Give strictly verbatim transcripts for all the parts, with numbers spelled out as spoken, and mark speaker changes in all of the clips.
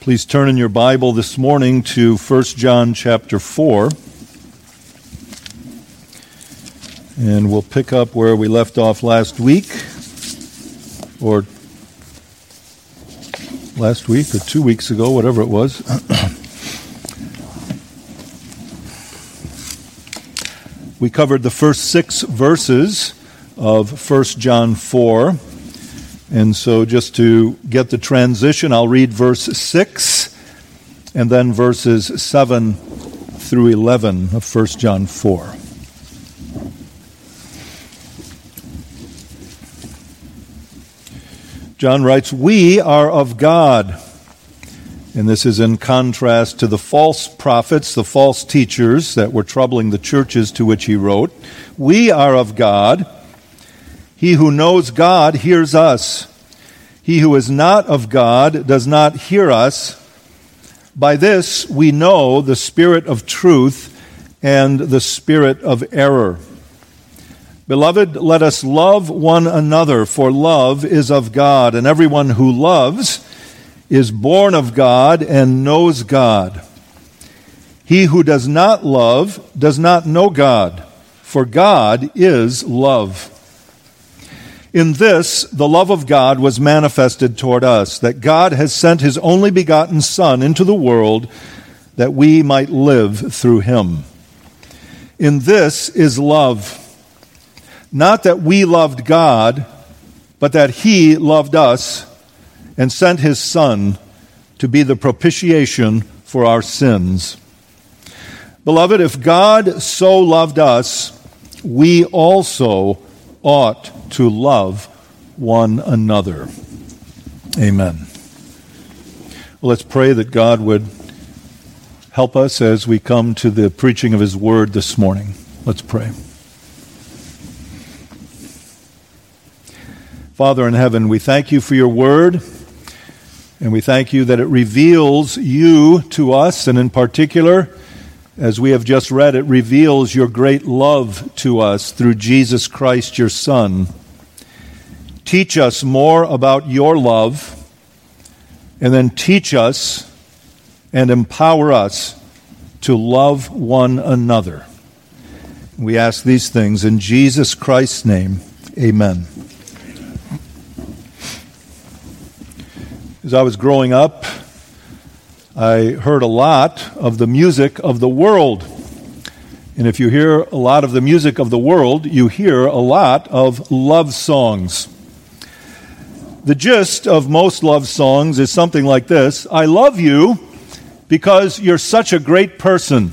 Speaker 1: Please turn in your Bible this morning to First John chapter four. And we'll pick up where we left off last week, or last week, or two weeks ago, whatever it was. We covered the first six verses of First John four. And so just to get the transition, I'll read verse six and then verses seven through eleven of First John four. John writes, "We are of God." And this is in contrast to the false prophets, the false teachers that were troubling the churches to which he wrote. "We are of God. He who knows God hears us. He who is not of God does not hear us. By this we know the spirit of truth and the spirit of error. Beloved, let us love one another, for love is of God, and everyone who loves is born of God and knows God. He who does not love does not know God, for God is love. In this, the love of God was manifested toward us, that God has sent his only begotten Son into the world that we might live through him. In this is love, not that we loved God, but that he loved us and sent his Son to be the propitiation for our sins. Beloved, if God so loved us, we also ought to love one another." Amen. Well, let's pray that God would help us as we come to the preaching of his word this morning. Let's pray. Father in heaven, we thank you for your word, and we thank you that it reveals you to us, and in particular, as we have just read, it reveals your great love to us through Jesus Christ, your Son. Teach us more about your love, and then teach us and empower us to love one another. We ask these things in Jesus Christ's name. Amen. As I was growing up, I heard a lot of the music of the world. And if you hear a lot of the music of the world, you hear a lot of love songs. The gist of most love songs is something like this: "I love you because you're such a great person."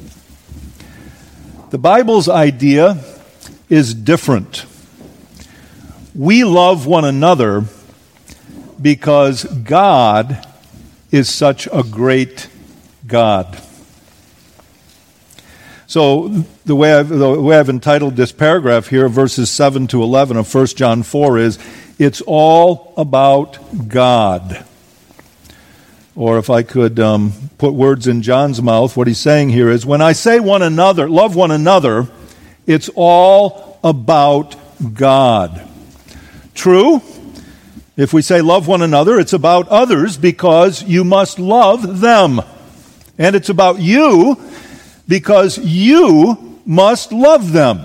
Speaker 1: The Bible's idea is different. We love one another because God is such a great God. So the way I've, the way I've entitled this paragraph here, verses seven to eleven of First John four, is "It's all about God." Or if I could um, put words in John's mouth, what he's saying here is, when I say one another, love one another, it's all about God. True? If we say love one another, it's about others because you must love them. And it's about you because you must love them.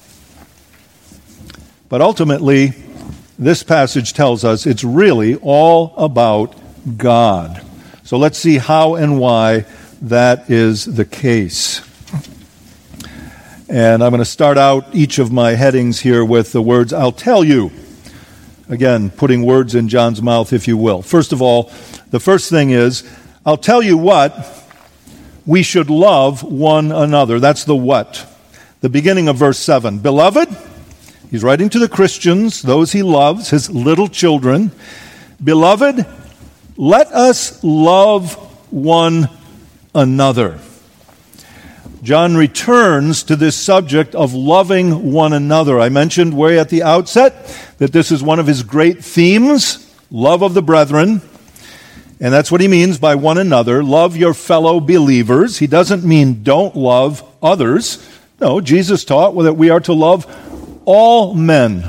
Speaker 1: But ultimately, this passage tells us it's really all about God. So let's see how and why that is the case. And I'm going to start out each of my headings here with the words, "I'll tell you." Again, putting words in John's mouth, if you will. First of all, the first thing is, I'll tell you what, we should love one another. That's the what. The beginning of verse seven. Beloved, he's writing to the Christians, those he loves, his little children. Beloved, let us love one another. John returns to this subject of loving one another. I mentioned way at the outset that this is one of his great themes, love of the brethren. And that's what he means by one another. Love your fellow believers. He doesn't mean don't love others. No, Jesus taught that we are to love all men,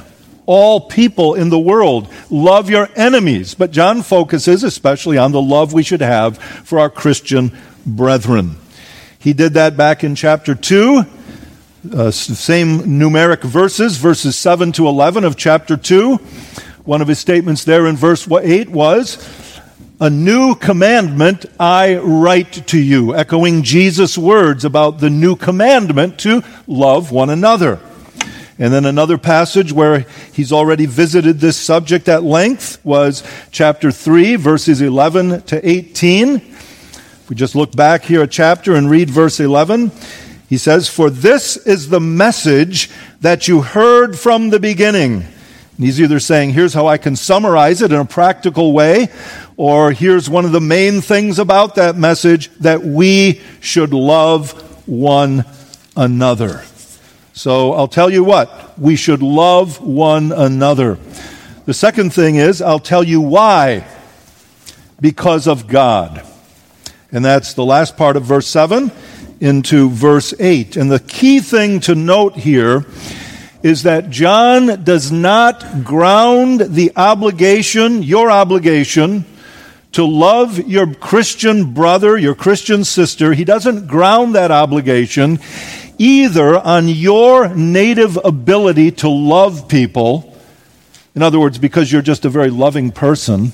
Speaker 1: all people in the world. Love your enemies. But John focuses especially on the love we should have for our Christian brethren. He did that back in chapter two. Uh, same numeric verses, verses seven to eleven of chapter two. One of his statements there in verse eight was, "A new commandment I write to you," echoing Jesus' words about the new commandment to love one another. And then another passage where he's already visited this subject at length was chapter three, verses eleven to eighteen. If we just look back here a chapter and read verse eleven, he says, "For this is the message that you heard from the beginning." And he's either saying, here's how I can summarize it in a practical way, or here's one of the main things about that message, that we should love one another. So I'll tell you what, we should love one another. The second thing is, I'll tell you why. Because of God. And that's the last part of verse seven into verse eight. And the key thing to note here is that John does not ground the obligation, your obligation, to love your Christian brother, your Christian sister. He doesn't ground that obligation either on your native ability to love people, in other words, because you're just a very loving person,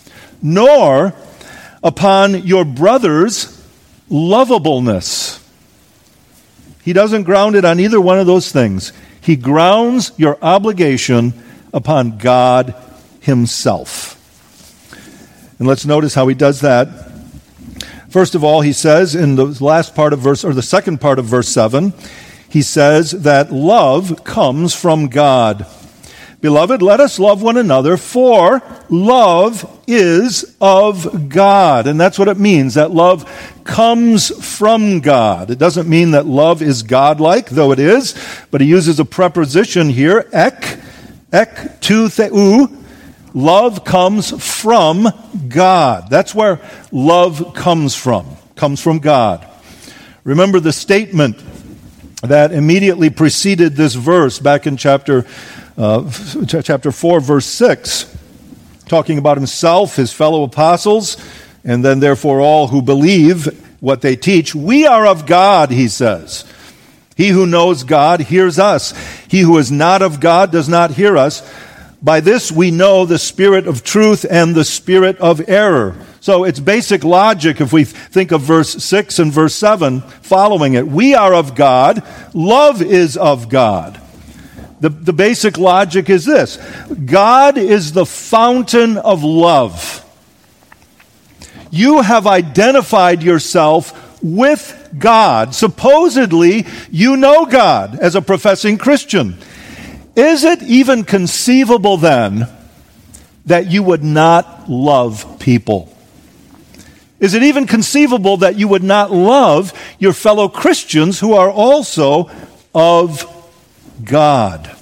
Speaker 1: nor upon your brother's lovableness. He doesn't ground it on either one of those things. He grounds your obligation upon God Himself. And let's notice how he does that. First of all, he says in the last part of verse, or the second part of verse seven, he says that love comes from God. Beloved, let us love one another, for love is of God. And that's what it means, that love comes from God. It doesn't mean that love is godlike, though it is, but he uses a preposition here, ek, ek to theu. Love comes from God. That's where love comes from, comes from God. Remember the statement that immediately preceded this verse back in chapter uh, chapter four, verse six, talking about himself, his fellow apostles, and then therefore all who believe what they teach. We are of God, he says. He who knows God hears us. He who is not of God does not hear us. By this we know the spirit of truth and the spirit of error. So it's basic logic if we think of verse six and verse seven following it. We are of God. Love is of God. The, the basic logic is this. God is the fountain of love. You have identified yourself with God. Supposedly, you know God as a professing Christian. Is it even conceivable then that you would not love people? Is it even conceivable that you would not love your fellow Christians who are also of God?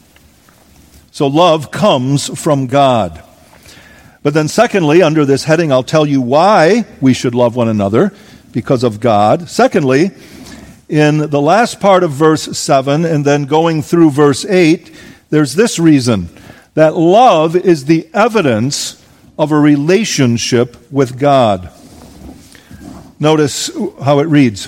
Speaker 1: So love comes from God. But then secondly, under this heading, I'll tell you why we should love one another, because of God. Secondly, in the last part of verse seven and then going through verse eight, there's this reason, that love is the evidence of a relationship with God. Notice how it reads.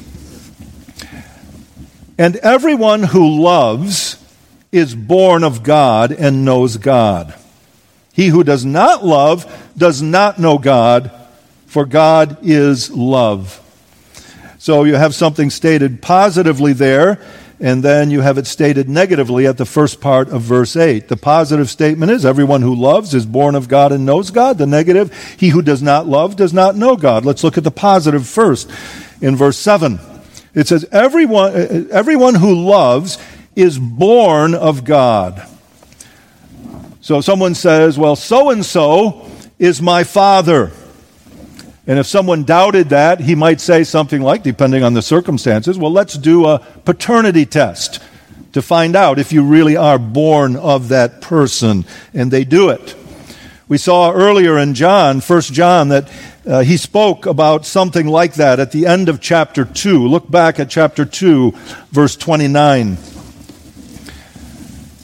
Speaker 1: And everyone who loves is born of God and knows God. He who does not love does not know God, for God is love. So you have something stated positively there, and then you have it stated negatively at the first part of verse eight. The positive statement is, everyone who loves is born of God and knows God. The negative, he who does not love does not know God. Let's look at the positive first. In verse seven, it says, everyone, everyone who loves is born of God. So someone says, well, so-and-so is my father. And if someone doubted that, he might say something like, depending on the circumstances, well, let's do a paternity test to find out if you really are born of that person. And they do it. We saw earlier in John, First John, that uh, he spoke about something like that at the end of chapter two. Look back at chapter two, verse twenty-nine.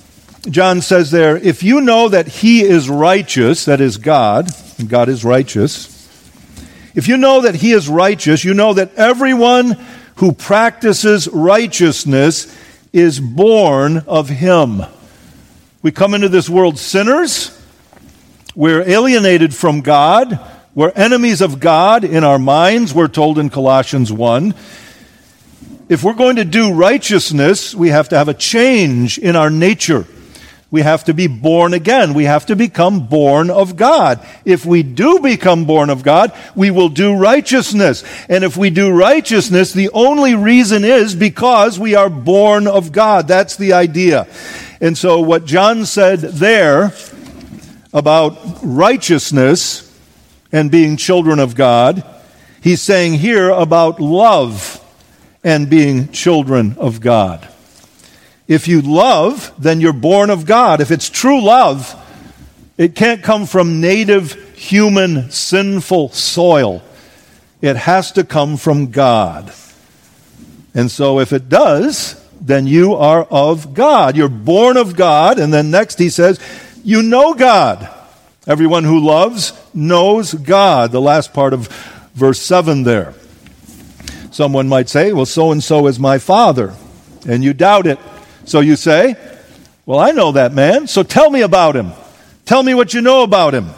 Speaker 1: John says there, if you know that he is righteous, that is God, and God is righteous, if you know that he is righteous, you know that everyone who practices righteousness is born of him. We come into this world sinners. We're alienated from God. We're enemies of God in our minds, we're told in Colossians one. If we're going to do righteousness, we have to have a change in our nature. We have to be born again. We have to become born of God. If we do become born of God, we will do righteousness. And if we do righteousness, the only reason is because we are born of God. That's the idea. And so what John said there about righteousness and being children of God, he's saying here about love and being children of God. If you love, then you're born of God. If it's true love, it can't come from native human sinful soil. It has to come from God. And so if it does, then you are of God. You're born of God. And then next he says, you know God. Everyone who loves knows God. The last part of verse seven there. Someone might say, well, so-and-so is my father. And you doubt it. So you say, well, I know that man, so tell me about him. Tell me what you know about him.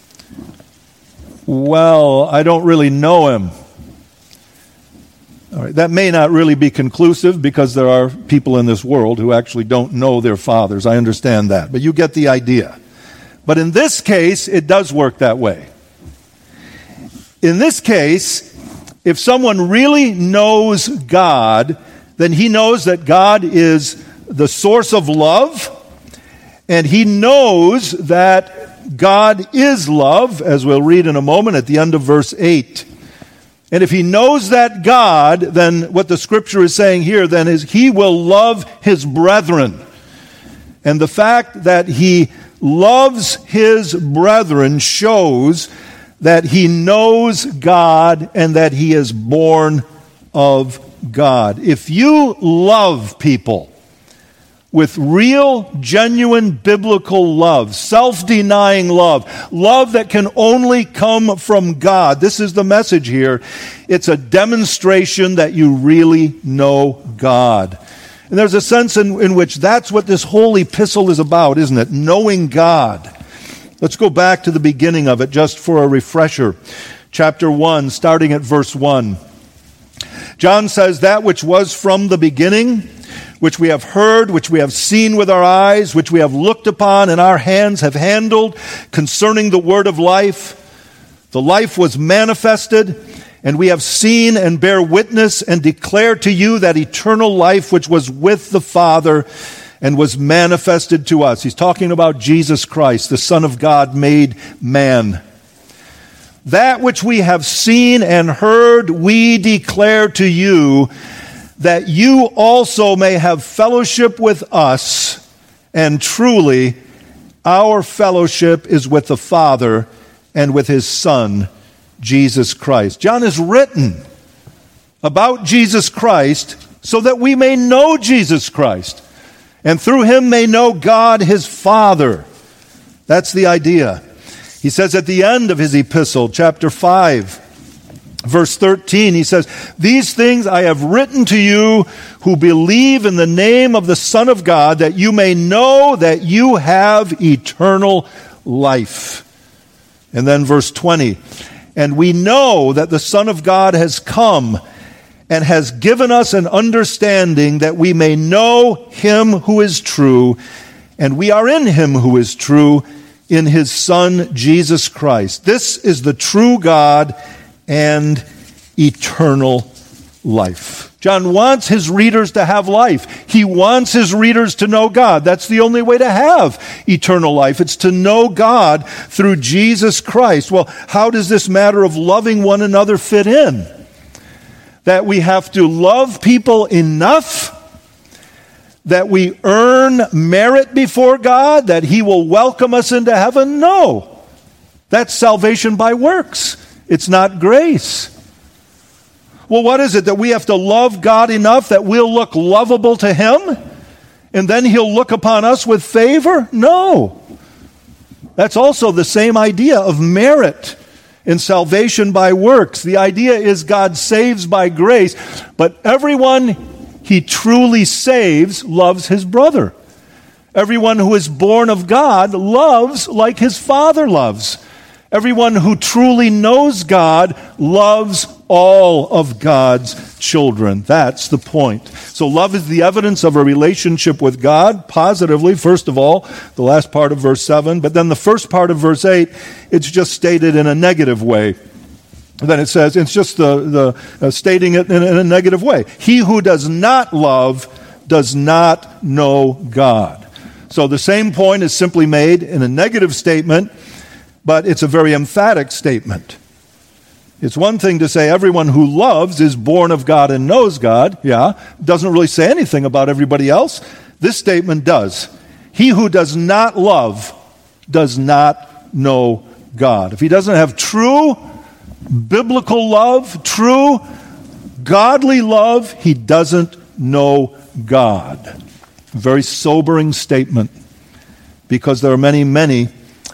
Speaker 1: Well, I don't really know him. All right, that may not really be conclusive because there are people in this world who actually don't know their fathers. I understand that, but you get the idea. But in this case, it does work that way. In this case, if someone really knows God, then he knows that God is the source of love, and he knows that God is love, as we'll read in a moment at the end of verse eight. And if he knows that God, then what the scripture is saying here then is he will love his brethren. And the fact that he loves his brethren shows that he knows God and that he is born of God. If you love people with real, genuine, biblical love, self-denying love, love that can only come from God, this is the message here. It's a demonstration that you really know God. And there's a sense in, in which that's what this whole epistle is about, isn't it? Knowing God. Let's go back to the beginning of it just for a refresher. Chapter one, starting at verse one. John says, that which was from the beginning, which we have heard, which we have seen with our eyes, which we have looked upon and our hands have handled concerning the word of life. The life was manifested, and we have seen and bear witness and declare to you that eternal life which was with the Father and was manifested to us. He's talking about Jesus Christ, the Son of God made man. That which we have seen and heard, we declare to you, that you also may have fellowship with us, and truly our fellowship is with the Father and with his Son, Jesus Christ. John has written about Jesus Christ so that we may know Jesus Christ, and through him may know God his Father. That's the idea. He says at the end of his epistle, chapter five, verse thirteen, he says, these things I have written to you who believe in the name of the Son of God, that you may know that you have eternal life. And then verse twenty, and we know that the Son of God has come and has given us an understanding that we may know him who is true, and we are in him who is true, in his Son, Jesus Christ. This is the true God and eternal life. John wants his readers to have life. He wants his readers to know God. That's the only way to have eternal life. It's to know God through Jesus Christ. Well, how does this matter of loving one another fit in? That we have to love people enough that we earn merit before God, that he will welcome us into heaven? No. That's salvation by works. It's not grace. Well, what is it? That we have to love God enough that we'll look lovable to him? and then he'll look upon us with favor? No. That's also the same idea of merit in salvation by works. The idea is God saves by grace, but everyone he truly saves loves his brother. Everyone who is born of God loves like his Father loves. Everyone who truly knows God loves all of God's children. That's the point. So love is the evidence of a relationship with God, positively, first of all, the last part of verse seven. But then the first part of verse eight, it's just stated in a negative way. Then it says, it's just the, the uh, stating it in, in a negative way. He who does not love does not know God. So the same point is simply made in a negative statement, but it's a very emphatic statement. It's one thing to say everyone who loves is born of God and knows God. Yeah, doesn't really say anything about everybody else. This statement does. He who does not love does not know God. If he doesn't have true biblical love, true godly love, he doesn't know God. Very sobering statement, because there are many, many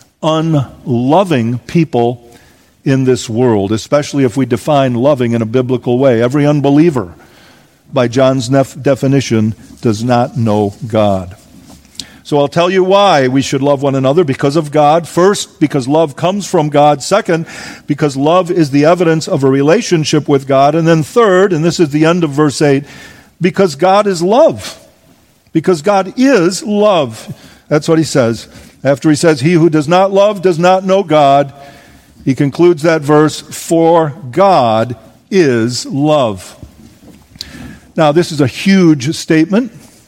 Speaker 1: unloving people in this world, especially if we define loving in a biblical way. Every unbeliever, by John's nef- definition, does not know God. So I'll tell you why we should love one another: because of God. First, because love comes from God. Second, because love is the evidence of a relationship with God. And then third, and this is the end of verse eight, because God is love. Because God is love. That's what he says. After he says, he who does not love does not know God, he concludes that verse, for God is love. Now, this is a huge statement,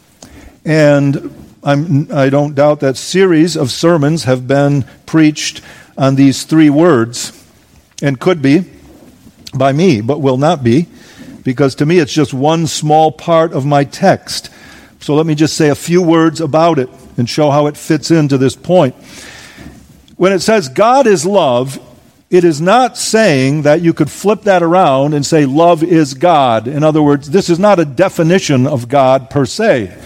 Speaker 1: and I'm, I don't doubt that series of sermons have been preached on these three words, and could be by me, but will not be, because to me it's just one small part of my text. So let me just say a few words about it and show how it fits into this point. When it says God is love, it is not saying that you could flip that around and say love is God. In other words, this is not a definition of God per se.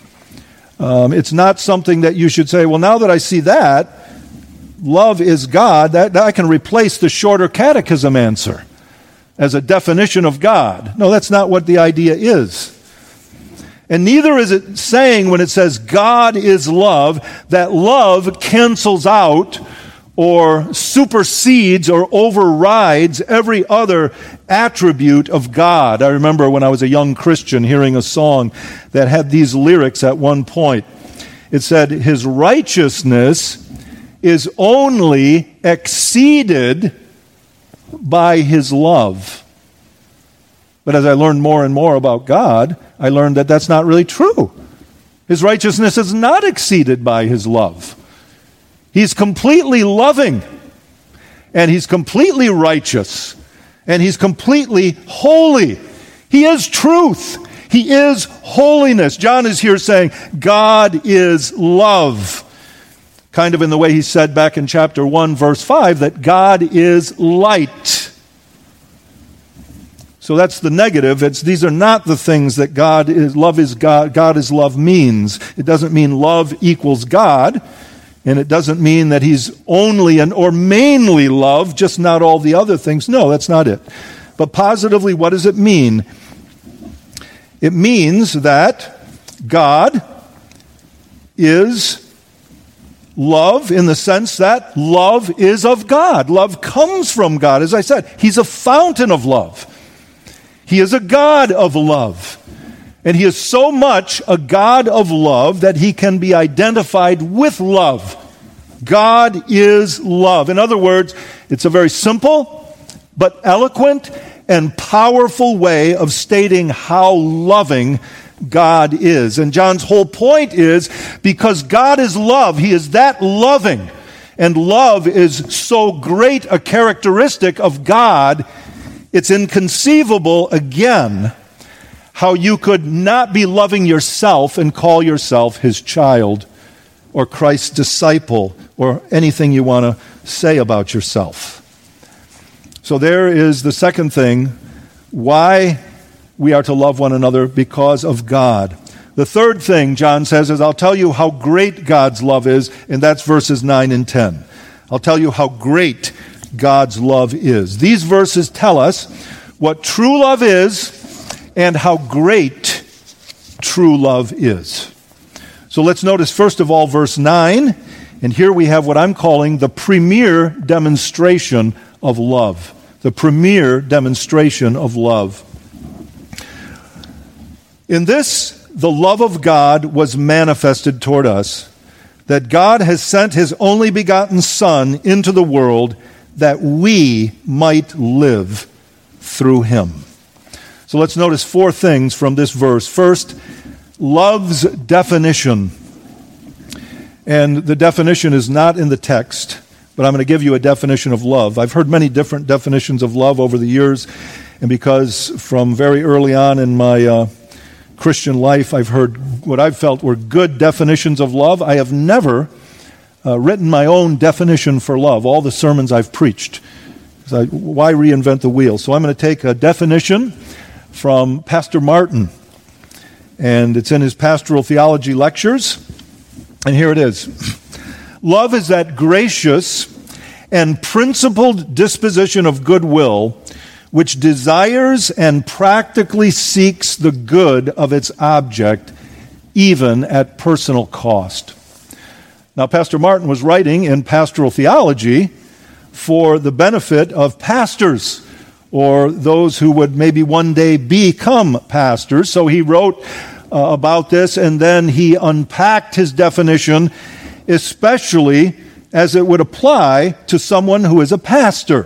Speaker 1: Um, it's not something that you should say, well, now that I see that, love is God, that, that I can replace the shorter catechism answer as a definition of God. No, that's not what the idea is. And neither is it saying, when it says God is love, that love cancels out or supersedes or overrides every other attribute of God. I remember when I was a young Christian hearing a song that had these lyrics at one point. It said, his righteousness is only exceeded by his love. But as I learned more and more about God, I learned that that's not really true. His righteousness is not exceeded by his love. He's completely loving, and he's completely righteous, and he's completely holy. He is truth. He is holiness. John is here saying, God is love. Kind of in the way he said back in chapter one, verse five, that God is light. So that's the negative. It's, these are not the things that God is, love is God, God is love means. It doesn't mean love equals God, and it doesn't mean that he's only and or mainly love, just not all the other things. No, that's not it. But positively, what does it mean? It means that God is love in the sense that love is of God. Love comes from God. As I said, he's a fountain of love. He is a God of love. And he is so much a God of love that he can be identified with love. God is love. In other words, it's a very simple but eloquent and powerful way of stating how loving God is. And John's whole point is, because God is love, he is that loving. And love is so great a characteristic of God, it's inconceivable, again, how you could not be loving yourself and call yourself his child or Christ's disciple or anything you want to say about yourself. So there is the second thing, why we are to love one another: because of God. The third thing John says is, I'll tell you how great God's love is, and that's verses nine and ten. I'll tell you how great God's love is. These verses tell us what true love is and how great true love is. So let's notice first of all verse nine, and here we have what I'm calling the premier demonstration of love. The premier demonstration of love. In this, the love of God was manifested toward us, that God has sent his only begotten Son into the world that we might live through him. So let's notice four things from this verse. First, love's definition. And the definition is not in the text, but I'm going to give you a definition of love. I've heard many different definitions of love over the years, and because from very early on in my uh, Christian life, I've heard what I've felt were good definitions of love. I have never uh, written my own definition for love, all the sermons I've preached. I, why reinvent the wheel? So I'm going to take a definition from Pastor Martin, and it's in his pastoral theology lectures, and here it is. Love is that gracious and principled disposition of goodwill which desires and practically seeks the good of its object, even at personal cost. Now, Pastor Martin was writing in pastoral theology for the benefit of pastors, or those who would maybe one day become pastors. So he wrote uh, about this, and then he unpacked his definition, especially as it would apply to someone who is a pastor.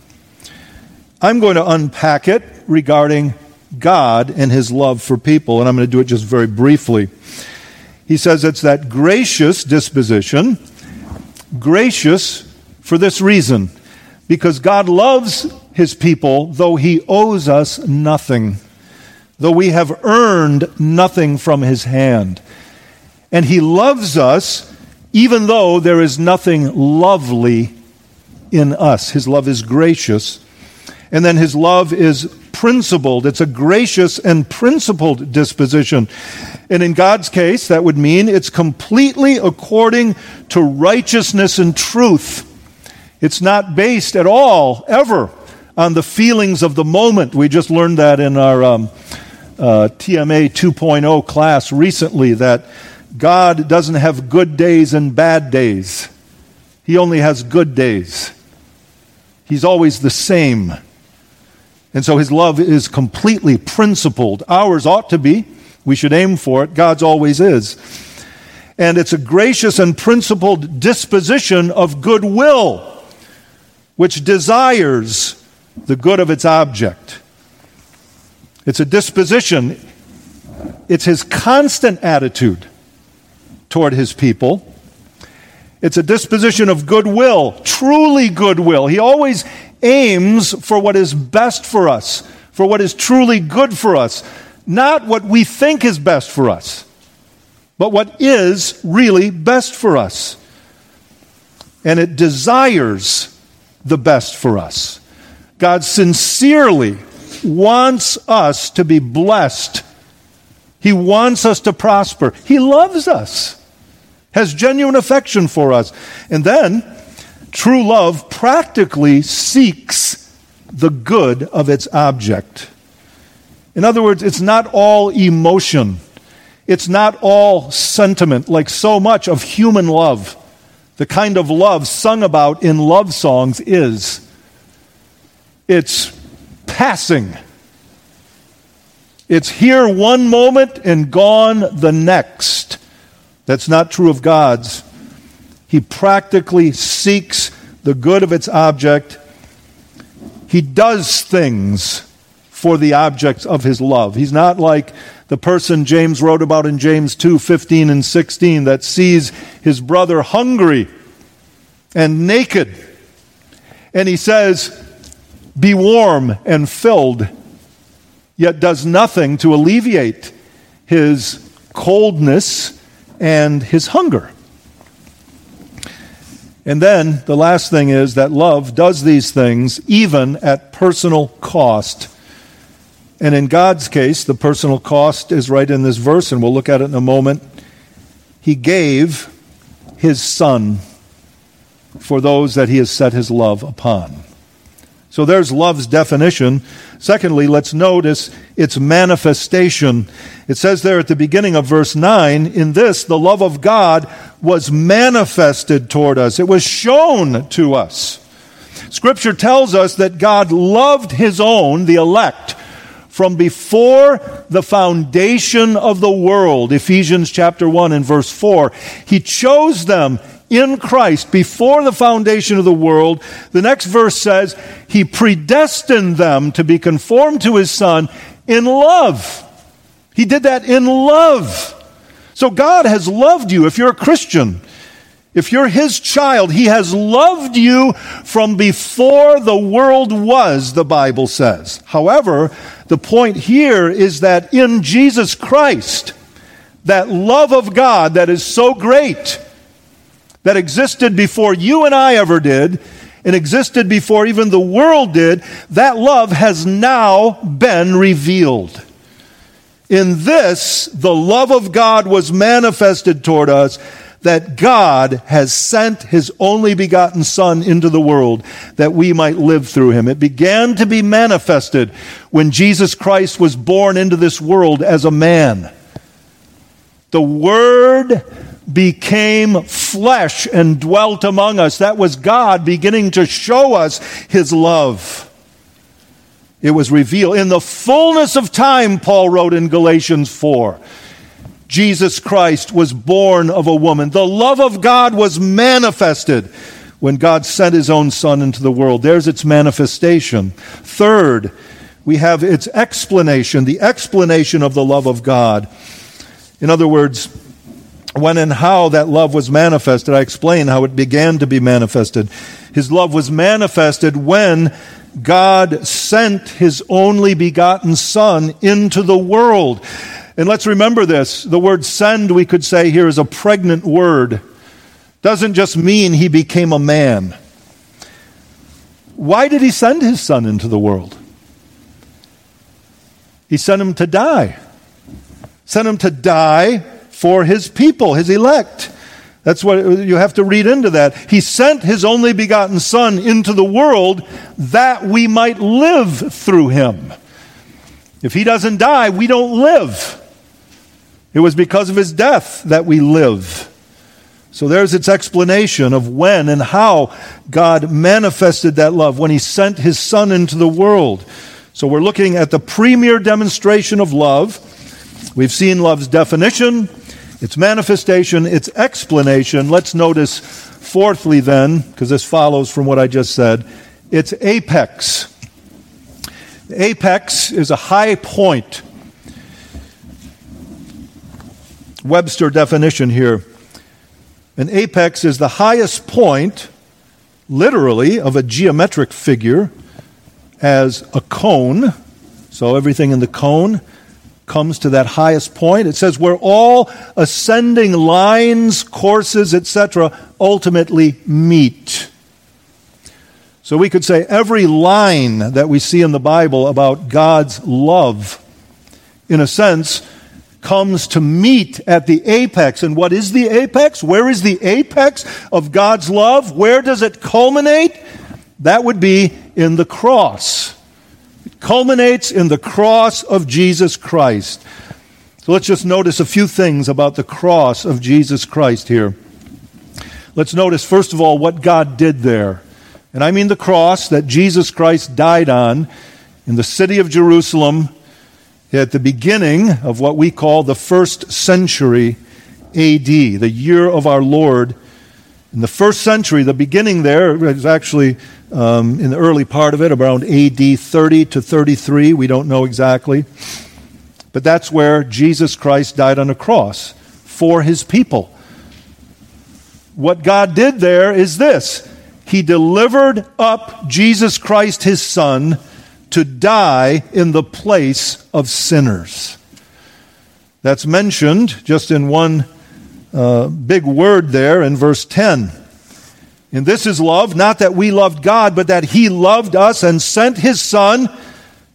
Speaker 1: I'm going to unpack it regarding God and his love for people, and I'm going to do it just very briefly. He says it's that gracious disposition, gracious for this reason, because God loves his people, though he owes us nothing, though we have earned nothing from his hand. And he loves us even though there is nothing lovely in us. His love is gracious. And then his love is principled. It's a gracious and principled disposition. And in God's case, that would mean it's completely according to righteousness and truth. It's not based at all, ever, on the feelings of the moment. We just learned that in our um, uh, T M A two point oh class recently, that God doesn't have good days and bad days. He only has good days. He's always the same. And so his love is completely principled. Ours ought to be. We should aim for it. God's always is. And it's a gracious and principled disposition of goodwill, which desires the good of its object. It's a disposition. It's his constant attitude toward his people. It's a disposition of goodwill, truly goodwill. He always aims for what is best for us, for what is truly good for us, not what we think is best for us, but what is really best for us. And it desires the best for us. God sincerely wants us to be blessed. He wants us to prosper. He loves us, has genuine affection for us. And then, true love practically seeks the good of its object. In other words, it's not all emotion. It's not all sentiment, like so much of human love. The kind of love sung about in love songs is. It's passing. It's here one moment and gone the next. That's not true of God's. He practically seeks the good of its object. He does things for the objects of his love. He's not like the person James wrote about in James two, fifteen and sixteen, that sees his brother hungry and naked. And he says, be warm and filled, yet does nothing to alleviate his coldness and his hunger. And then the last thing is that love does these things even at personal cost. And in God's case, the personal cost is right in this verse, and we'll look at it in a moment. He gave his Son for those that he has set his love upon. So there's love's definition. Secondly, let's notice its manifestation. It says there at the beginning of verse nine, in this, the love of God was manifested toward us. It was shown to us. Scripture tells us that God loved his own, the elect, from before the foundation of the world. Ephesians chapter one and verse four. He chose them in Christ before the foundation of the world. The next verse says, he predestined them to be conformed to his Son in love. He did that in love. So God has loved you. If you're a Christian, if you're his child, he has loved you from before the world was, the Bible says. However, the point here is that in Jesus Christ, that love of God that is so great, that existed before you and I ever did, and existed before even the world did, that love has now been revealed. In this, the love of God was manifested toward us, that God has sent his only begotten Son into the world that we might live through him. It began to be manifested when Jesus Christ was born into this world as a man. The Word became flesh and dwelt among us. That was God beginning to show us his love. It was revealed in the fullness of time, Paul wrote in Galatians four. Jesus Christ was born of a woman. The love of God was manifested when God sent his own Son into the world. There's its manifestation. Third, we have its explanation, the explanation of the love of God. In other words, when and how that love was manifested, I explain how it began to be manifested. His love was manifested when God sent his only begotten Son into the world. And let's remember this. The word send, we could say here, is a pregnant word. Doesn't just mean he became a man. Why did he send his Son into the world? He sent him to die. Sent him to die for his people, his elect. That's what you have to read into that. He sent his only begotten Son into the world that we might live through him. If he doesn't die, we don't live. It was because of his death that we live. So there's its explanation of when and how God manifested that love, when he sent his Son into the world. So we're looking at the premier demonstration of love. We've seen love's definition, its manifestation, its explanation. Let's notice, fourthly then, because this follows from what I just said, its apex. The apex is a high point. Webster definition here. An apex is the highest point, literally, of a geometric figure as a cone. So everything in the cone comes to that highest point. It says where all ascending lines, courses, et cetera ultimately meet. So we could say every line that we see in the Bible about God's love, in a sense, comes to meet at the apex. And what is the apex? Where is the apex of God's love? Where does it culminate? That would be in the cross. It culminates in the cross of Jesus Christ. So let's just notice a few things about the cross of Jesus Christ here. Let's notice, first of all, what God did there. And I mean the cross that Jesus Christ died on in the city of Jerusalem at the beginning of what we call the first century A D, the year of our Lord. In the first century, the beginning there is actually um, in the early part of it, around A D thirty to thirty-three. We don't know exactly. But that's where Jesus Christ died on a cross for his people. What God did there is this. He delivered up Jesus Christ, his Son, to die in the place of sinners. That's mentioned just in one uh, big word there in verse ten. And this is love, not that we loved God, but that he loved us and sent his Son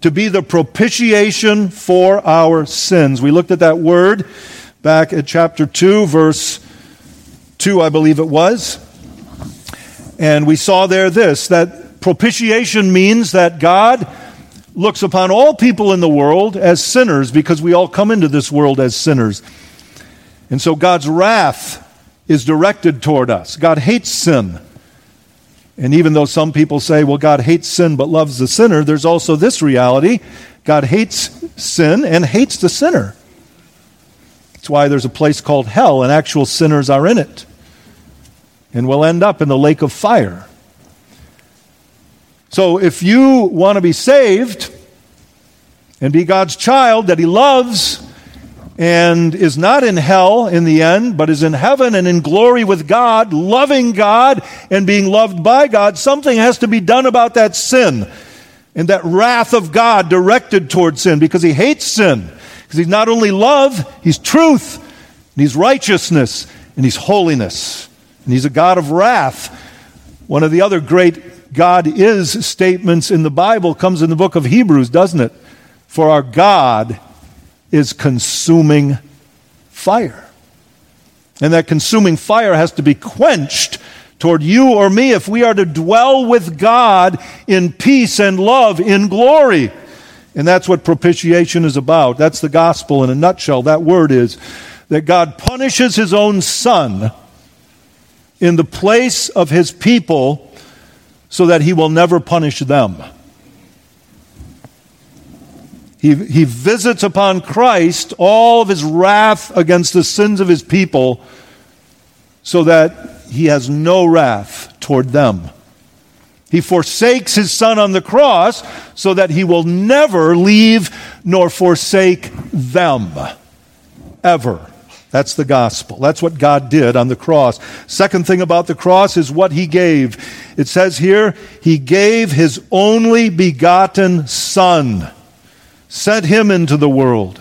Speaker 1: to be the propitiation for our sins. We looked at that word back at chapter two, verse two, I believe it was. And we saw there this, that propitiation means that God looks upon all people in the world as sinners, because we all come into this world as sinners. And so God's wrath is directed toward us. God hates sin. And even though some people say, well, God hates sin but loves the sinner, there's also this reality. God hates sin and hates the sinner. That's why there's a place called hell, and actual sinners are in it. And will end up in the lake of fire. So if you want to be saved and be God's child that He loves, and is not in hell in the end, but is in heaven and in glory with God, loving God and being loved by God, something has to be done about that sin and that wrath of God directed toward sin, because He hates sin. Because He's not only love, He's truth, and He's righteousness, and He's holiness, and He's a God of wrath. One of the other great God is statements in the Bible comes in the book of Hebrews, doesn't it? For our God is consuming fire. And that consuming fire has to be quenched toward you or me if we are to dwell with God in peace and love, in glory. And that's what propitiation is about. That's the gospel in a nutshell. That word is that God punishes His own Son in the place of His people so that He will never punish them. He, he visits upon Christ all of His wrath against the sins of His people so that He has no wrath toward them. He forsakes His Son on the cross so that He will never leave nor forsake them. Ever. That's the gospel. That's what God did on the cross. Second thing about the cross is what He gave. It says here, He gave His only begotten Son. Sent Him into the world.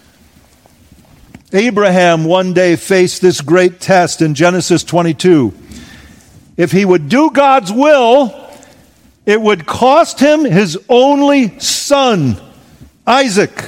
Speaker 1: Abraham one day faced this great test in Genesis twenty-two. If he would do God's will, it would cost him his only son, Isaac.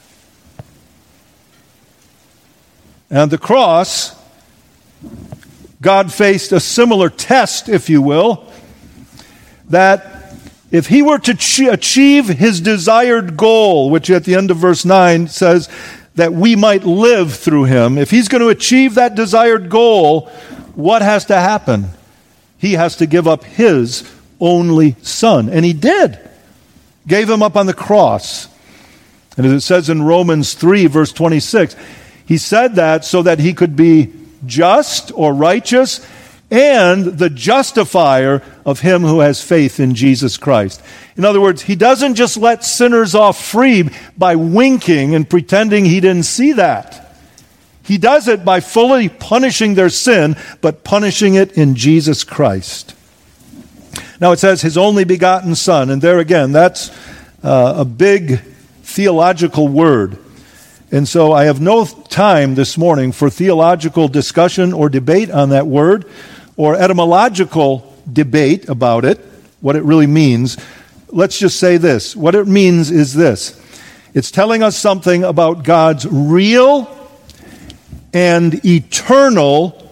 Speaker 1: And on the cross, God faced a similar test, if you will, that if he were to ch- achieve his desired goal, which at the end of verse nine says that we might live through him, if he's going to achieve that desired goal, what has to happen? He has to give up his only son. And he did. Gave him up on the cross. And as it says in Romans three, verse twenty-six, he said that so that he could be just or righteous and the justifier of him who has faith in Jesus Christ. In other words, He doesn't just let sinners off free by winking and pretending He didn't see that. He does it by fully punishing their sin, but punishing it in Jesus Christ. Now it says His only begotten Son, and there again, that's uh, a big theological word. And so I have no time this morning for theological discussion or debate on that word, or etymological debate about it, what it really means. Let's just say this. What it means is this. It's telling us something about God's real and eternal,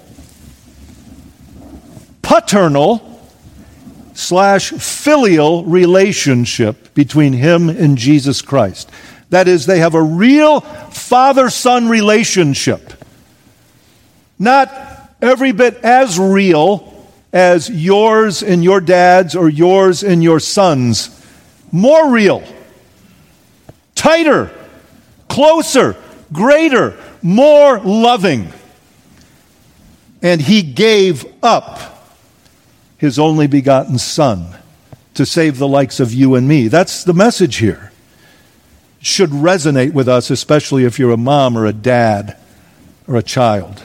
Speaker 1: paternal slash filial relationship between Him and Jesus Christ. That is, they have a real father-son relationship. Not every bit as real as yours and your dad's or yours and your son's. More real. Tighter. Closer. Greater. More loving. And He gave up His only begotten Son to save the likes of you and me. That's the message here. It should resonate with us, especially if you're a mom or a dad or a child.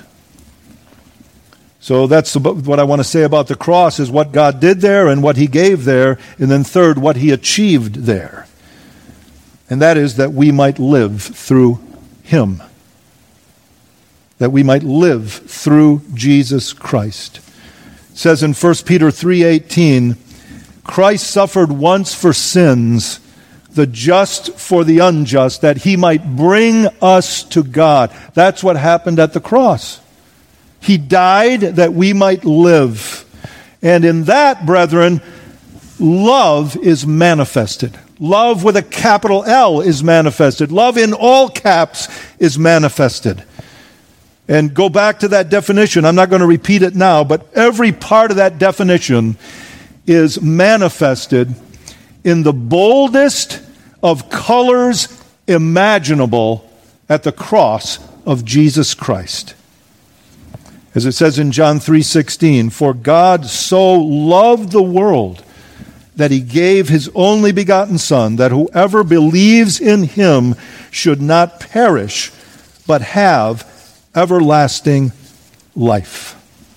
Speaker 1: So that's what I want to say about the cross, is what God did there and what He gave there, and then third, what He achieved there. And that is that we might live through Him. That we might live through Jesus Christ. It says in First Peter three eighteen, Christ suffered once for sins, the just for the unjust, that he might bring us to God. That's what happened at the cross. He died that we might live. And in that, brethren, love is manifested. Love with a capital L is manifested. Love in all caps is manifested. And go back to that definition. I'm not going to repeat it now, but every part of that definition is manifested in the boldest of colors imaginable at the cross of Jesus Christ. As it says in John three sixteen, "For God so loved the world that he gave his only begotten Son, that whoever believes in him should not perish, but have everlasting life."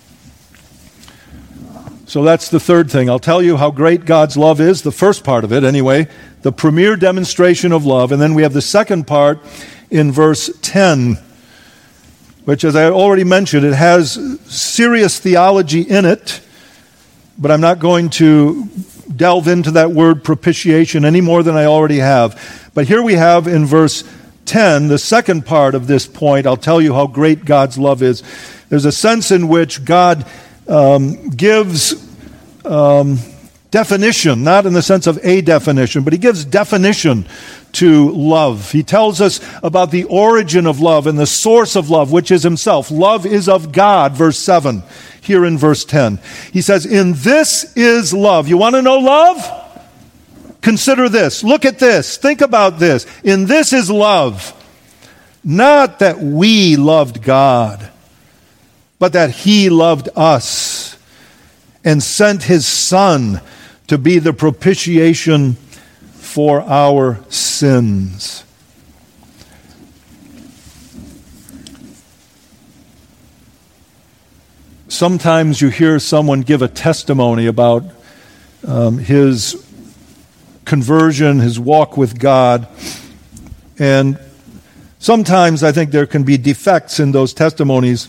Speaker 1: So that's the third thing. I'll tell you how great God's love is, the first part of it anyway, the premier demonstration of love. And then we have the second part in verse ten, which, as I already mentioned, it has serious theology in it, but I'm not going to delve into that word propitiation any more than I already have. But here we have in verse ten, the second part of this point. I'll tell you how great God's love is. There's a sense in which God um, gives um, definition, not in the sense of a definition, but he gives definition to love. He tells us about the origin of love and the source of love, which is himself. Love is of God, verse seven, here in verse ten. He says, "In this is love." You want to know love? Consider this. Look at this. Think about this. In this is love. Not that we loved God, but that he loved us and sent his Son to be the propitiation for our sins. Sometimes you hear someone give a testimony about um, his conversion, his walk with God, and sometimes I think there can be defects in those testimonies.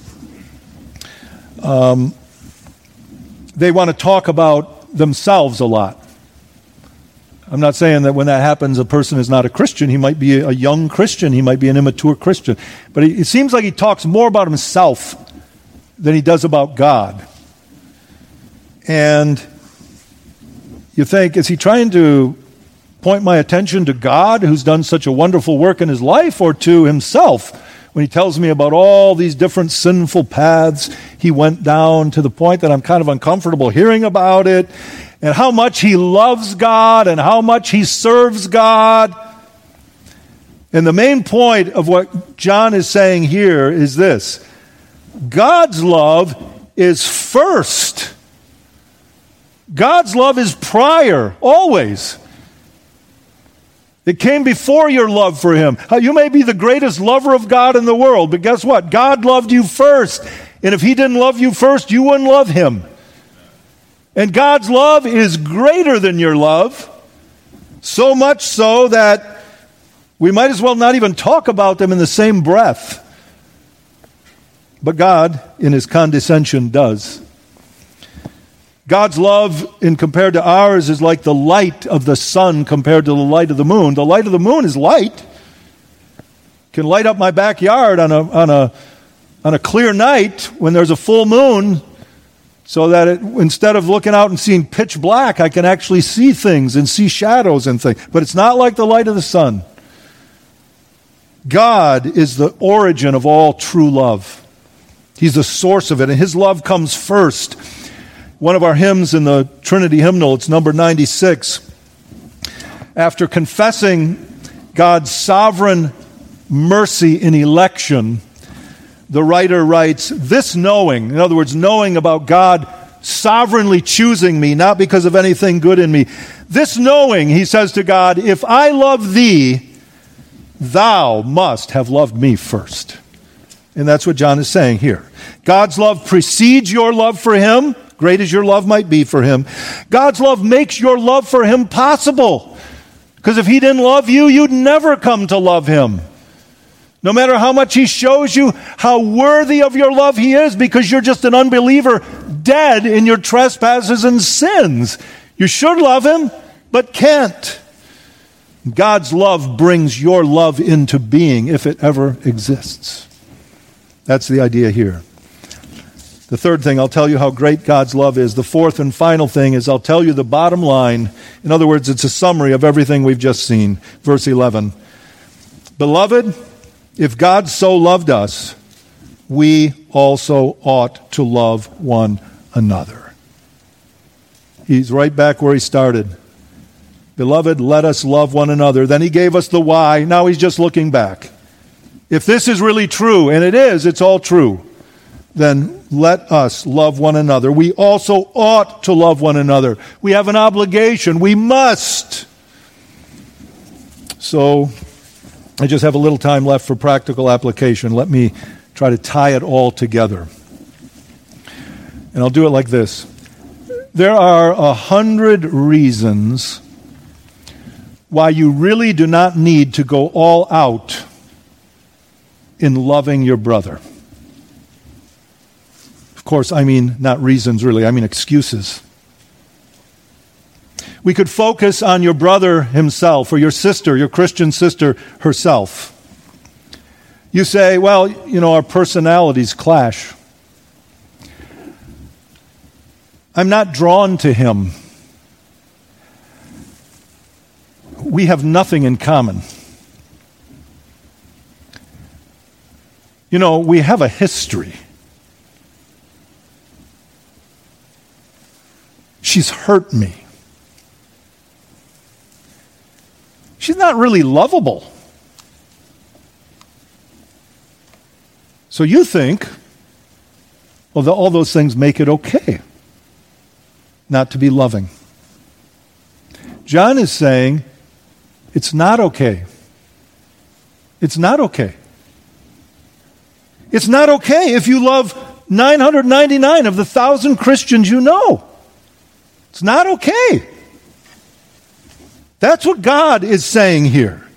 Speaker 1: Um, they want to talk about themselves a lot. I'm not saying that when that happens, a person is not a Christian. He might be a young Christian. He might be an immature Christian. But it seems like he talks more about himself than he does about God. And you think, is he trying to point my attention to God, who's done such a wonderful work in his life, or to himself, when he tells me about all these different sinful paths he went down, to the point that I'm kind of uncomfortable hearing about it, and how much he loves God and how much he serves God? And the main point of what John is saying here is this: God's love is first. God's love is prior, always. It came before your love for him. You may be the greatest lover of God in the world, but guess what? God loved you first. And if he didn't love you first, you wouldn't love him. And God's love is greater than your love, so much so that we might as well not even talk about them in the same breath. But God, in his condescension, does. God's love, in compared to ours, is like the light of the sun compared to the light of the moon. The light of the moon is light. Can light up my backyard on a on a on a clear night when there's a full moon, so that it, instead of looking out and seeing pitch black, I can actually see things and see shadows and things. But it's not like the light of the sun. God is the origin of all true love. He's the source of it, and his love comes first. One of our hymns in the Trinity hymnal, it's number ninety-six. After confessing God's sovereign mercy in election, the writer writes, "This knowing," in other words, knowing about God sovereignly choosing me, not because of anything good in me. "This knowing," he says to God, "if I love thee, thou must have loved me first." And that's what John is saying here. God's love precedes your love for him, great as your love might be for him. God's love makes your love for him possible. Because if he didn't love you, you'd never come to love him. No matter how much he shows you how worthy of your love he is, because you're just an unbeliever, dead in your trespasses and sins. You should love him, but can't. God's love brings your love into being, if it ever exists. That's the idea here. The third thing, I'll tell you how great God's love is. The fourth and final thing is I'll tell you the bottom line. In other words, it's a summary of everything we've just seen. Verse eleven. Beloved, if God so loved us, we also ought to love one another. He's right back where he started. Beloved, let us love one another. Then he gave us the why. Now he's just looking back. If this is really true, and it is, it's all true, then let us love one another. We also ought to love one another. We have an obligation. We must. So, I just have a little time left for practical application. Let me try to tie it all together. And I'll do it like this. There are a hundred reasons why you really do not need to go all out in loving your brother. Of course, I mean not reasons really, I mean excuses. We could focus on your brother himself or your sister, your Christian sister herself. You say, well, you know, our personalities clash. I'm not drawn to him. We have nothing in common. You know, we have a history. She's hurt me. She's not really lovable. So you think, well, the, all those things make it okay not to be loving. John is saying, it's not okay. It's not okay. It's not okay if you love nine hundred ninety-nine of the thousand Christians you know. It's not okay. That's what God is saying here.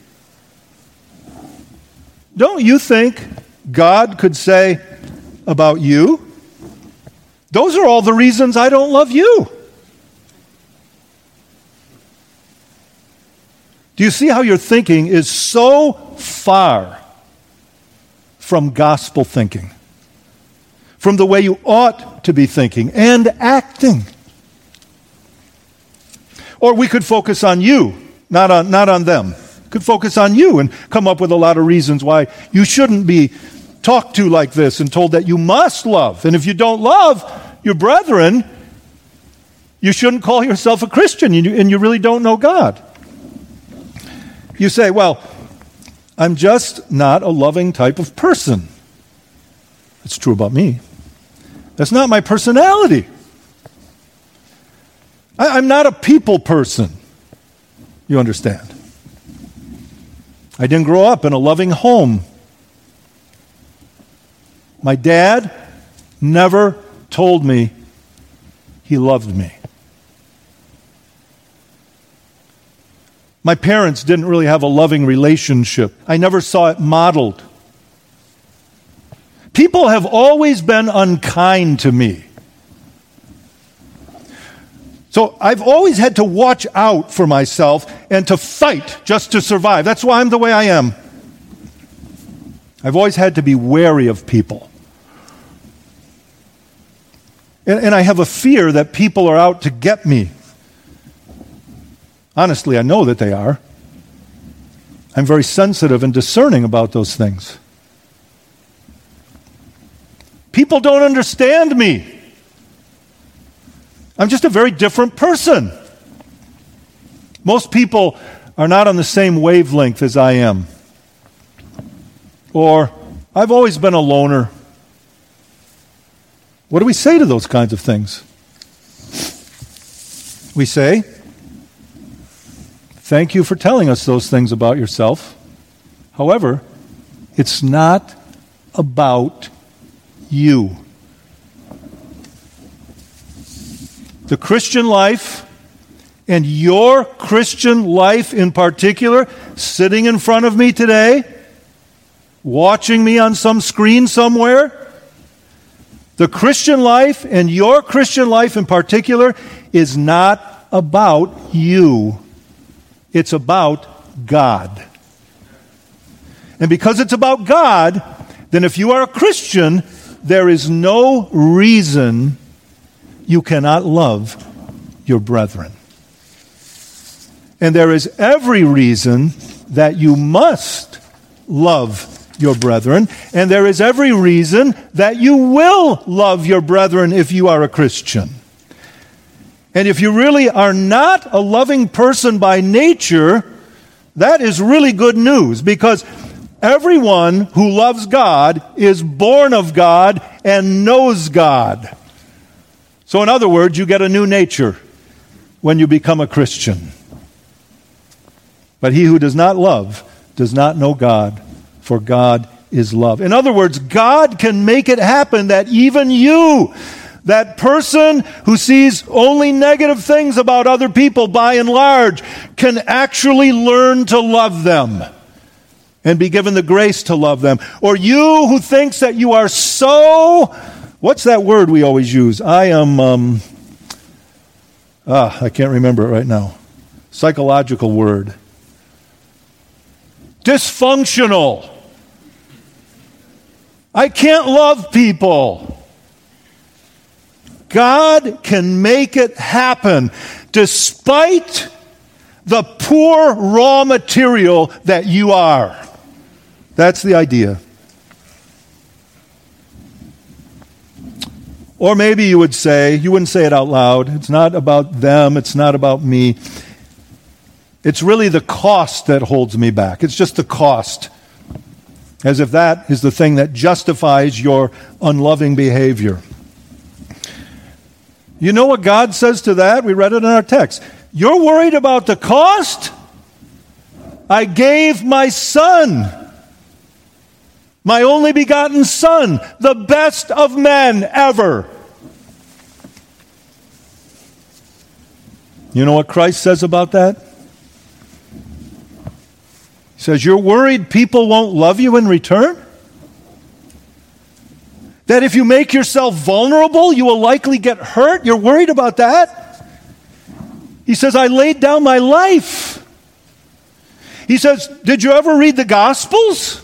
Speaker 1: Don't you think God could say about you, those are all the reasons I don't love you? Do you see how your thinking is so far from gospel thinking? From the way you ought to be thinking and acting. Or we could focus on you, not on, not on them. We could focus on you and come up with a lot of reasons why you shouldn't be talked to like this and told that you must love. And if you don't love your brethren, you shouldn't call yourself a Christian and you really don't know God. You say, well, I'm just not a loving type of person. That's true about me. That's not my personality. I, I'm not a people person. You understand? I didn't grow up in a loving home. My dad never told me he loved me. My parents didn't really have a loving relationship. I never saw it modeled. People have always been unkind to me. So I've always had to watch out for myself and to fight just to survive. That's why I'm the way I am. I've always had to be wary of people. And, and I have a fear that people are out to get me. Honestly, I know that they are. I'm very sensitive and discerning about those things. People don't understand me. I'm just a very different person. Most people are not on the same wavelength as I am. Or, I've always been a loner. What do we say to those kinds of things? We say, thank you for telling us those things about yourself. However, it's not about you. The Christian life, and your Christian life in particular, sitting in front of me today, watching me on some screen somewhere, the Christian life, and your Christian life in particular, is not about you. It's about God. And because it's about God, then if you are a Christian, there is no reason you cannot love your brethren. And there is every reason that you must love your brethren, and there is every reason that you will love your brethren if you are a Christian. And if you really are not a loving person by nature, that is really good news, because everyone who loves God is born of God and knows God. So in other words, you get a new nature when you become a Christian. But he who does not love does not know God, for God is love. In other words, God can make it happen that even you, that person who sees only negative things about other people by and large, can actually learn to love them and be given the grace to love them. Or you who thinks that you are so, what's that word we always use? I am, um, ah, I can't remember it right now. Psychological word. Dysfunctional. I can't love people. God can make it happen despite the poor raw material that you are. That's the idea. Or maybe you would say, you wouldn't say it out loud, it's not about them, it's not about me. It's really the cost that holds me back. It's just the cost. As if that is the thing that justifies your unloving behavior. You know what God says to that? We read it in our text. You're worried about the cost? I gave my son, my only begotten son, the best of men ever. You know what Christ says about that? He says, you're worried people won't love you in return? That if you make yourself vulnerable, you will likely get hurt? You're worried about that? He says, I laid down my life. He says, did you ever read the Gospels?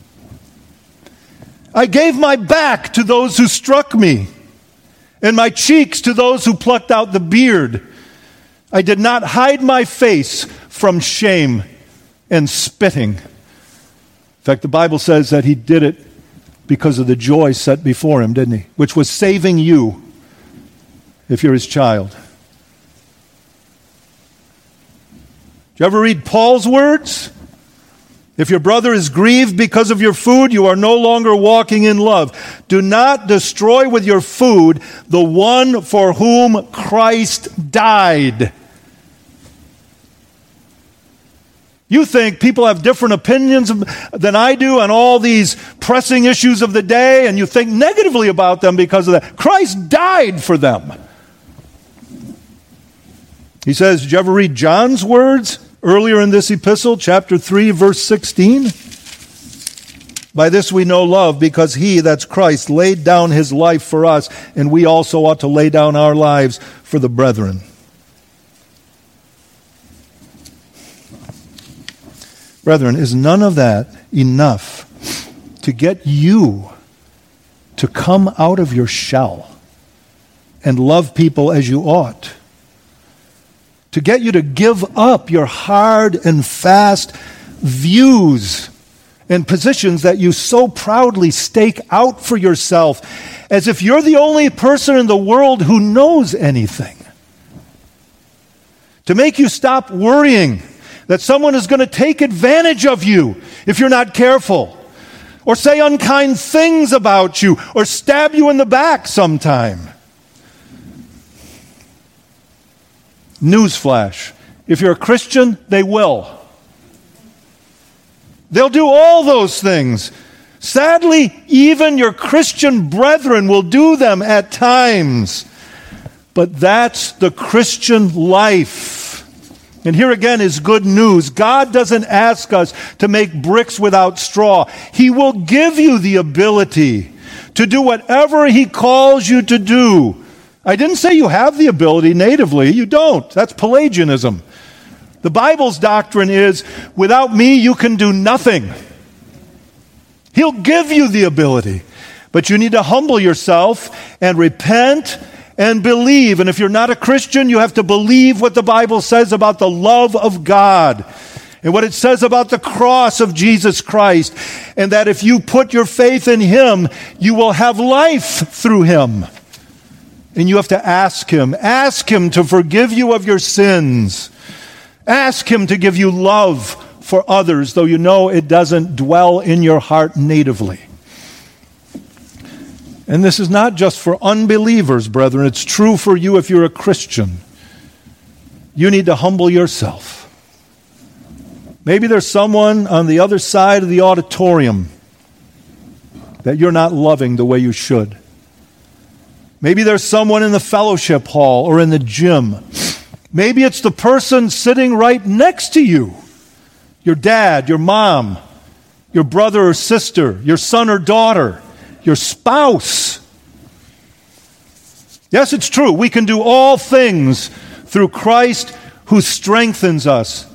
Speaker 1: I gave my back to those who struck me, and my cheeks to those who plucked out the beard. I did not hide my face from shame and spitting. In fact, the Bible says that he did it because of the joy set before him, didn't he? Which was saving you, if you're his child. Did you ever read Paul's words? If your brother is grieved because of your food, you are no longer walking in love. Do not destroy with your food the one for whom Christ died. You think people have different opinions than I do on all these pressing issues of the day, and you think negatively about them because of that. Christ died for them. He says, did you ever read John's words earlier in this epistle, chapter three, verse sixteen? By this we know love, because he, that's Christ, laid down his life for us, and we also ought to lay down our lives for the brethren. Brethren, is none of that enough to get you to come out of your shell and love people as you ought? To get you to give up your hard and fast views and positions that you so proudly stake out for yourself as if you're the only person in the world who knows anything? To make you stop worrying that someone is going to take advantage of you if you're not careful, or say unkind things about you, or stab you in the back sometime. Newsflash. If you're a Christian, they will. They'll do all those things. Sadly, even your Christian brethren will do them at times. But that's the Christian life. And here again is good news. God doesn't ask us to make bricks without straw. He will give you the ability to do whatever he calls you to do. I didn't say you have the ability natively. You don't. That's Pelagianism. The Bible's doctrine is, without me, you can do nothing. He'll give you the ability, but you need to humble yourself and repent and believe. And if you're not a Christian, you have to believe what the Bible says about the love of God and what it says about the cross of Jesus Christ, and that if you put your faith in Him, you will have life through Him. And you have to ask Him. Ask Him to forgive you of your sins. Ask Him to give you love for others, though you know it doesn't dwell in your heart natively. And this is not just for unbelievers, brethren. It's true for you if you're a Christian. You need to humble yourself. Maybe there's someone on the other side of the auditorium that you're not loving the way you should. Maybe there's someone in the fellowship hall or in the gym. Maybe it's the person sitting right next to you. Your dad, your mom, your brother or sister, your son or daughter, your spouse. Yes, it's true. We can do all things through Christ who strengthens us.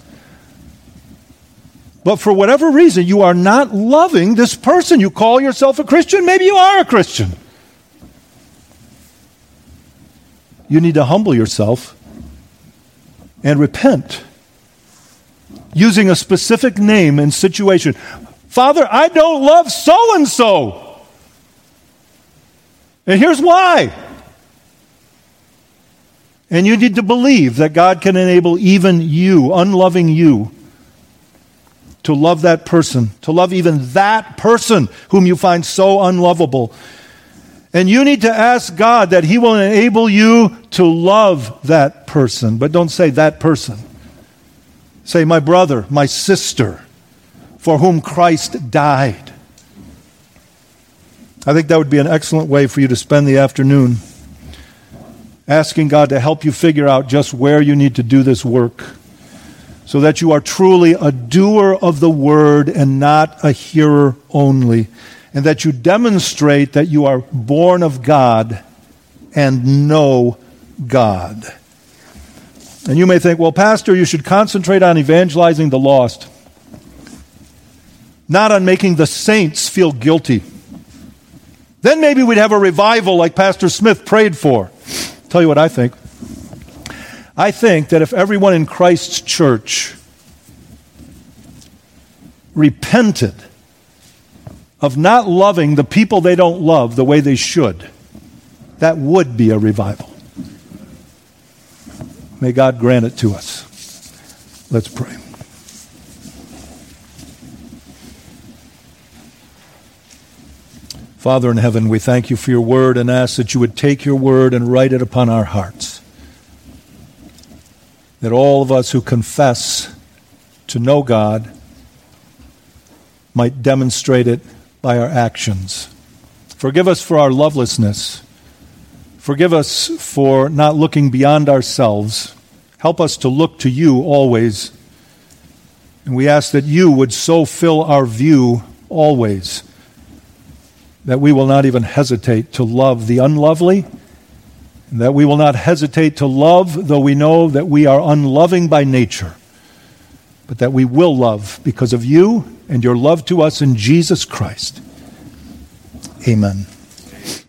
Speaker 1: But for whatever reason, you are not loving this person. You call yourself a Christian. Maybe you are a Christian. You need to humble yourself and repent, using a specific name and situation. Father, I don't love so-and-so. And here's why. And you need to believe that God can enable even you, unloving you, to love that person, to love even that person whom you find so unlovable. And you need to ask God that He will enable you to love that person. But don't say that person. Say, my brother, my sister, for whom Christ died. I think that would be an excellent way for you to spend the afternoon, asking God to help you figure out just where you need to do this work, so that you are truly a doer of the word and not a hearer only, and that you demonstrate that you are born of God and know God. And you may think, well, Pastor, you should concentrate on evangelizing the lost, not on making the saints feel guilty. Then maybe we'd have a revival like Pastor Smith prayed for. I'll tell you what I think. I think that if everyone in Christ's church repented of not loving the people they don't love the way they should, that would be a revival. May God grant it to us. Let's pray. Father in heaven, we thank you for your word and ask that you would take your word and write it upon our hearts. That all of us who confess to know God might demonstrate it by our actions. Forgive us for our lovelessness. Forgive us for not looking beyond ourselves. Help us to look to you always. And we ask that you would so fill our view always that we will not even hesitate to love the unlovely, and that we will not hesitate to love, though we know that we are unloving by nature, but that we will love because of you and your love to us in Jesus Christ. Amen.